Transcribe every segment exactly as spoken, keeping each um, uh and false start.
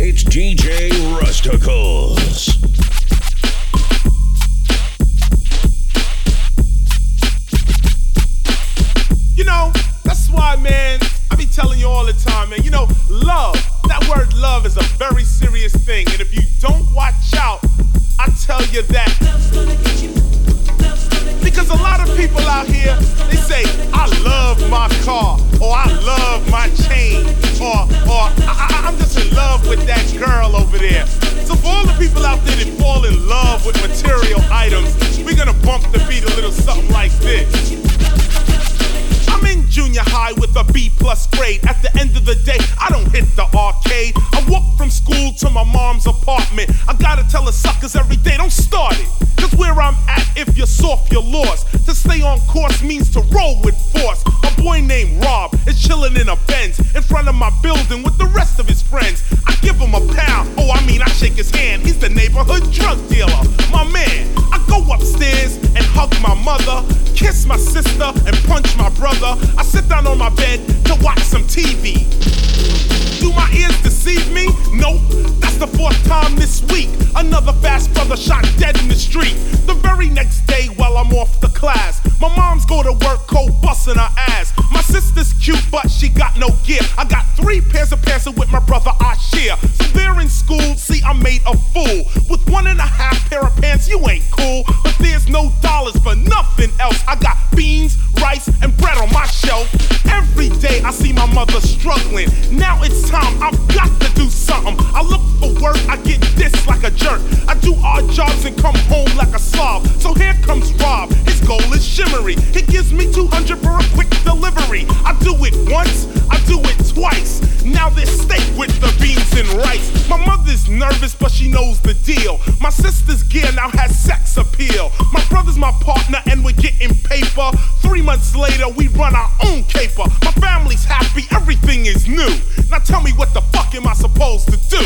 It's D J Rusticles. You know, that's why, man, I be telling you all the time, man, you know, love, that word love is a very serious thing. And if you don't watch out, I tell you that. Because a lot of people out here, they say, I love my car, or I love my chain, or or I, I, I'm just in love with that girl over there. So for all the people out there that fall in love with material items, we're gonna bump the beat a little something like this. I'm in junior high with a B plus grade. At the end of the day, I don't hit the arcade. I walk from school to my mom's apartment. I gotta tell the suckers every day, don't start it. Cause where I'm at, if you're soft, you're lost. To stay on course means to roll with force. A boy named Rob is chilling in a Benz in front of my building with the rest of his friends. I give him a pound, oh I mean I shake his hand. He's the neighborhood drug dealer, my man. I go upstairs and hug my mother, kiss my sister and punch my brother. I sit down on my bed to watch some T V. Do my ears deceive me? Nope, that's the fourth time this week. Another fast brother shot dead in the street. The very next day while I'm off the class, my mom's go to work cold busting her ass. My sister's cute but she got no gear. I got three pairs of pants with my brother I share. So they're in school, see I made a fool. With one and a half pair of pants you ain't cool. But there's no dollars for nothing else. I got beans, rice and bread on my shelf. Every day I see my mother struggling. Now it's time, I've got to do something. I look for work, I get dissed like a jerk. I do odd jobs and come home like a slob. So here comes Rob, his goal is shimmery. He gives me two hundred for a quick delivery. I do it once, I do it twice. Now there's steak with the beans and rice. My mother's nervous but she knows the deal. My sister's gear now has sex appeal. My brother's my partner and we're getting paper. Three months later we run our own caper. My family's happy, everything is new. Now tell me what the fuck am I supposed to do?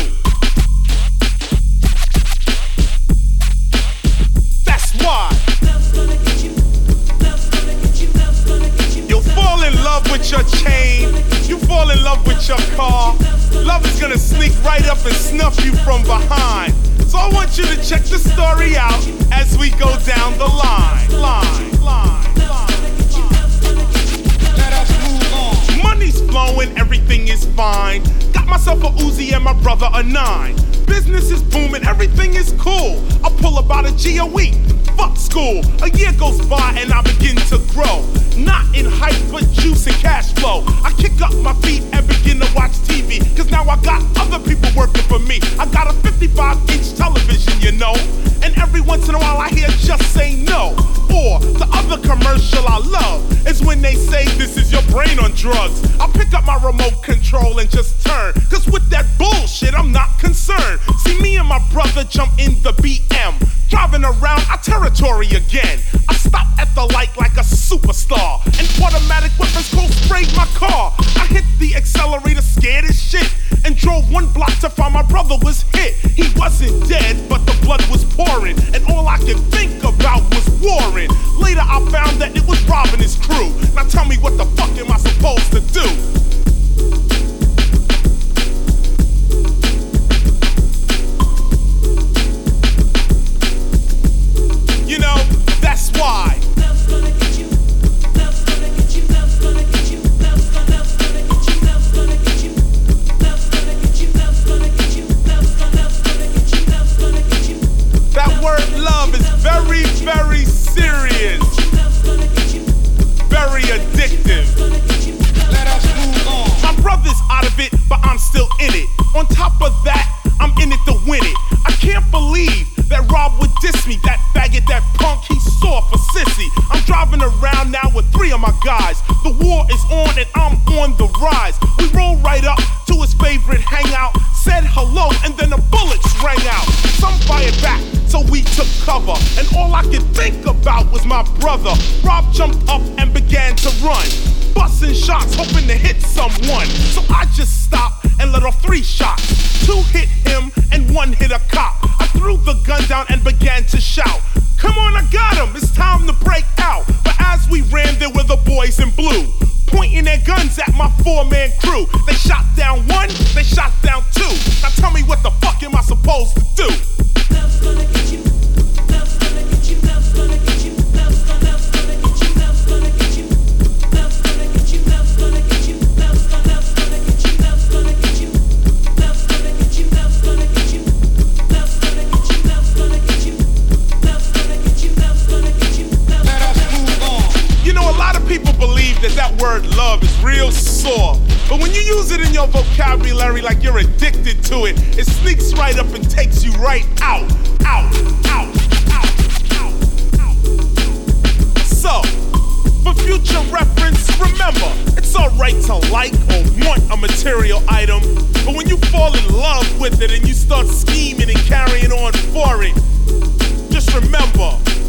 That's why you'll fall in love with your chain. You fall in love with your car. Love is gonna sneak right up and snuff you from behind. So I want you to check the story out as we go down the line. Line, line, line. Let us move on. Money's flowing, everything is fine. Got myself a Uzi and my brother a nine. Business is booming, everything is cool. I pull about a G a week. Fuck school. A year goes by and I begin to grow. Not in height, but juice and cash flow. I kick up my feet and begin to watch T V. Cause now I got other people working for me. I got a fifty-five inch television, you know. And every once in a while I hear just say no. Or the other commercial I love is when they say this is your brain on drugs. I pick up my remote control and just turn. Cause with that bullshit I'm not concerned. See me and my brother jump in the B M. Driving around our territory again. I stop at the light like a superstar. And automatic weapons cold sprayed my car. I hit the accelerator scared as shit. And drove one block to find my brother was hit. He wasn't dead, but the blood was pouring. And all I could think about was Warren. Later I found that it was Rob and his crew. Now tell me what the fuck am I supposed to do? You know, that's why. Love's gonna get you. Love's gonna get you. Love's gonna get you. Love's gonna get you. Love's gonna get you. Love's gonna get you. Love's gonna get you. Love's gonna get you. Love's gonna get you. That word love is very, very serious. Very addictive. Let us move on. My brother's out of it, but I'm still in it. On top of that, I'm in it to win it. I can't believe that Rob would diss me, that faggot, that punk, he saw for sissy. I'm driving around now with three of my guys. The war is on and I'm on the rise. We roll right up to his favorite hangout, said hello and then the bullets rang out. Some fired back, so we took cover. And all I could think about was my brother. Rob jumped up and began to run, busting shots, hoping to hit someone. So I just stopped and let off three shots. Two hit him and one hit a cop. I threw the gun down and began to shout, come on, I got him, it's time to break out. But as we ran, there were the boys in blue, pointing their guns at my four-man crew. They shot down one, they shot down two. Now tell me what vocabulary like you're addicted to it. It sneaks right up and takes you right out, out, out, out, out, out. So, for future reference, remember, it's alright to like or want a material item, but when you fall in love with it and you start scheming and carrying on for it, just remember,